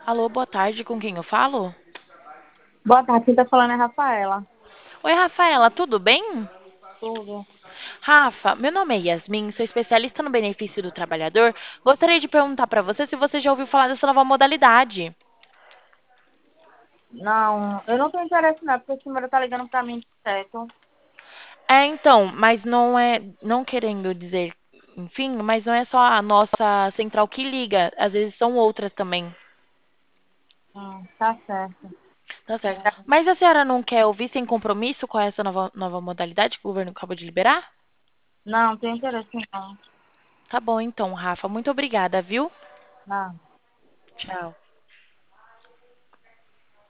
Alô, boa tarde, com quem eu falo? Boa tarde, quem tá falando é a Rafaela. Oi, Rafaela, tudo bem? Tudo. Rafa, meu nome é Yasmin, sou especialista no benefício do trabalhador. Gostaria de perguntar para você se você já ouviu falar dessa nova modalidade. Não, eu não tenho interesse não, porque esse número tá ligando pra mim certo. Então, mas não é, não querendo dizer, enfim, mas não é só a nossa central que liga, às vezes são outras também. Tá certo. Tá certo. Mas a senhora não quer ouvir sem compromisso com essa nova modalidade que o governo acabou de liberar? Não, tenho interesse não. Tá bom então, Rafa. Muito obrigada, viu? Não. Tchau.